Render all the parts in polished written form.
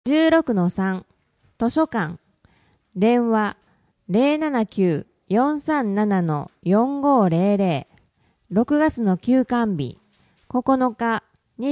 16-3 図書館電話 079-437-4500 6月の休館日9日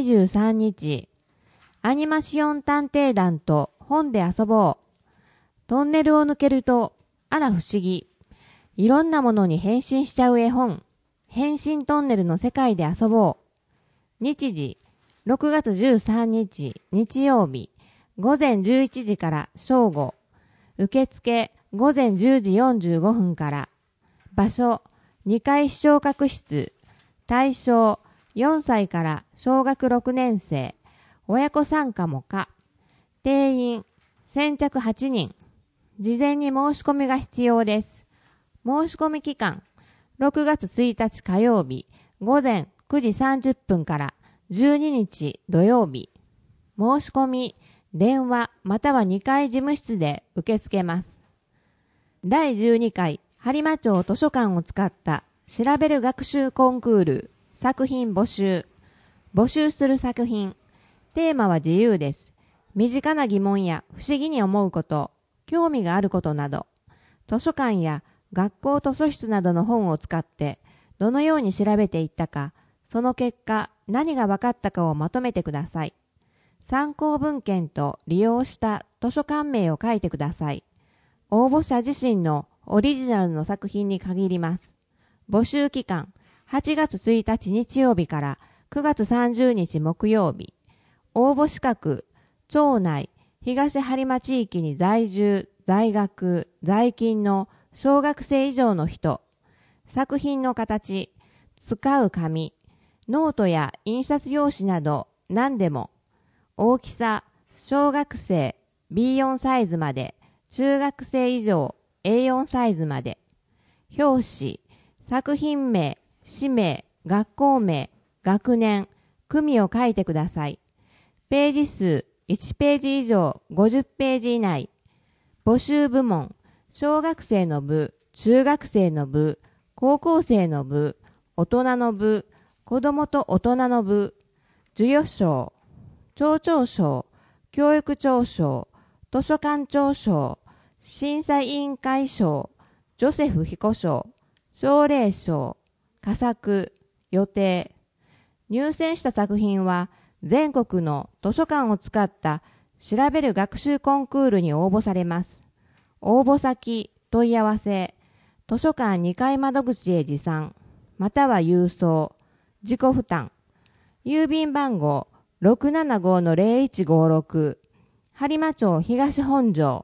23日アニマシオン探偵団と本で遊ぼう。トンネルを抜けるとあら不思議。いろんなものに変身しちゃう絵本。変身トンネルの世界で遊ぼう。日時6月13日日曜日午前11時から正午。受付午前10時45分から。場所2階視聴覚室。対象4歳から小学6年生。親子参加も可。定員先着8人。事前に申し込みが必要です。申し込み期間6月1日火曜日午前9時30分から12日土曜日。申し込み電話または2階事務室で受け付けます。第12回播磨町図書館を使った調べる学習コンクール作品募集。募集する作品。テーマは自由です。身近な疑問や不思議に思うこと、興味があることなど、図書館や学校図書室などの本を使ってどのように調べていったか、その結果何が分かったかをまとめてください。参考文献と利用した図書館名を書いてください。応募者自身のオリジナルの作品に限ります。募集期間8月1日日曜日から9月30日木曜日。応募資格、町内、東播磨地域に在住、在学、在勤の小学生以上の人。作品の形、使う紙、ノートや印刷用紙など何でも。大きさ、小学生 B4 サイズまで、中学生以上 A4 サイズまで。表紙、作品名、氏名、学校名、学年、組を書いてください。ページ数1ページ以上50ページ以内。募集部門、小学生の部、中学生の部、高校生の部、大人の部、子どもと大人の部。授与賞、町長賞、教育長賞、図書館長賞、審査委員会賞、ジョセフ彦賞、奨励賞、佳作、予定。入選した作品は全国の図書館を使った調べる学習コンクールに応募されます。応募先、問い合わせ、図書館2階窓口へ持参、または郵送、自己負担。郵便番号 675-0156 播磨町東本庄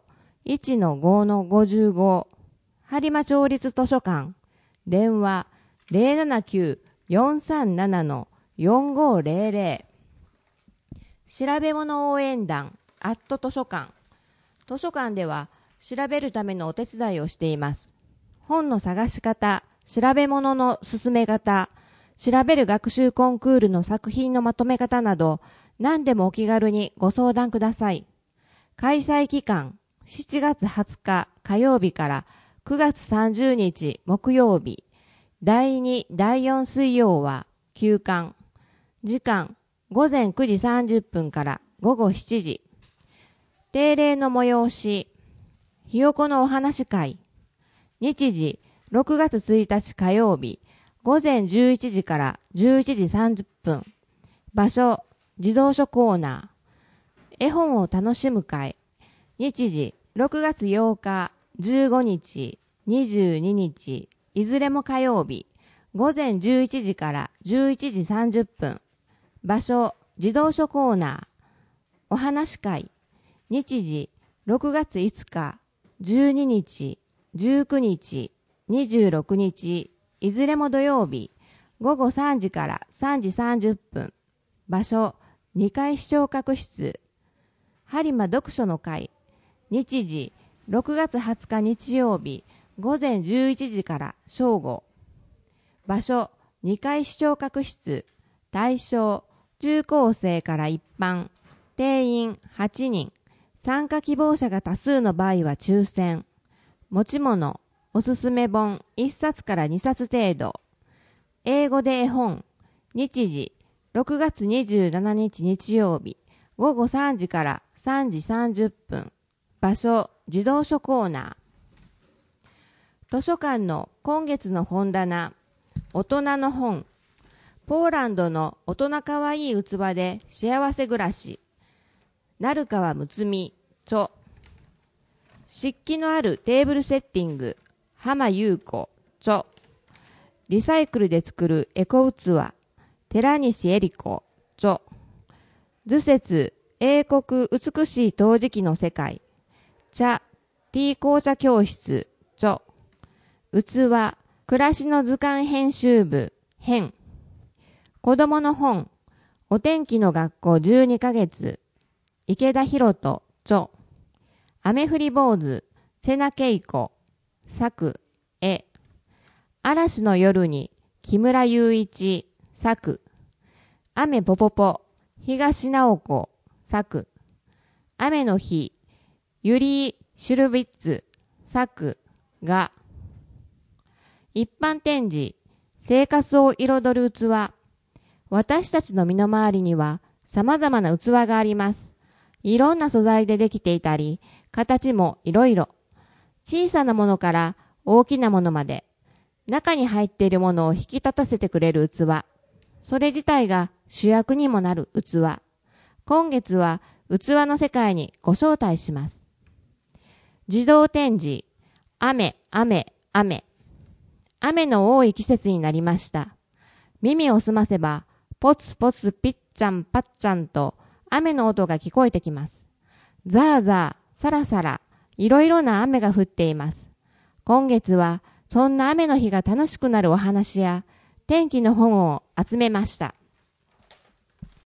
1-5-55 播磨町立図書館。電話 079-437-4500 調べ物応援団図書館。図書館では調べるためのお手伝いをしています。本の探し方、調べ物の進め方、調べる学習コンクールの作品のまとめ方など、何でもお気軽にご相談ください。開催期間、7月20日火曜日から9月30日木曜日。第2、第4水曜は休館。時間、午前9時30分から午後7時。定例の催し、ひよこのお話会。日時、6月1日火曜日、午前11時から11時30分。場所、児童書コーナー。絵本を楽しむ会。日時、6月8日、15日、22日、いずれも火曜日、午前11時から11時30分。場所、児童書コーナー。お話会。日時、6月5日、12日、19日、26日、いずれも土曜日、午後3時から3時30分。場所、2階視聴覚室。播磨読書の会。日時、6月20日日曜日、午前11時から正午。場所、2階視聴覚室。対象、中高生から一般。定員8人。参加希望者が多数の場合は抽選。持ち物、おすすめ本1冊から2冊程度。英語で絵本。日時、6月27日日曜日、午後3時から 3時30分。場所、児童書コーナー。図書館の今月の本棚、大人の本。ポーランドの大人かわいい器で幸せ暮らし。成川睦美、著。湿気のあるテーブルセッティング、浜優子、著。リサイクルで作るエコ器、寺西恵里子、著。図説、英国美しい陶磁器の世界。茶、ティー紅茶教室、著。器、暮らしの図鑑編集部、編。子供の本、お天気の学校12ヶ月。池田博人、著。雨降り坊主、瀬名恵子、作、絵。嵐の夜に、木村雄一、作。雨ぽぽぽ、東直子、作。雨の日、ユリー・シュルビッツ、作、画。一般展示、生活を彩る器。私たちの身の回りには様々な器があります。いろんな素材でできていたり、形もいろいろ。小さなものから大きなものまで、中に入っているものを引き立たせてくれる器。それ自体が主役にもなる器。今月は器の世界にご招待します。自動展示、雨、雨、雨。雨の多い季節になりました。耳を澄ませば、ポツポツピッチャンパッチャンと雨の音が聞こえてきます。ザーザー、サラサラ、いろいろな雨が降っています。今月はそんな雨の日が楽しくなるお話や天気の本を集めました。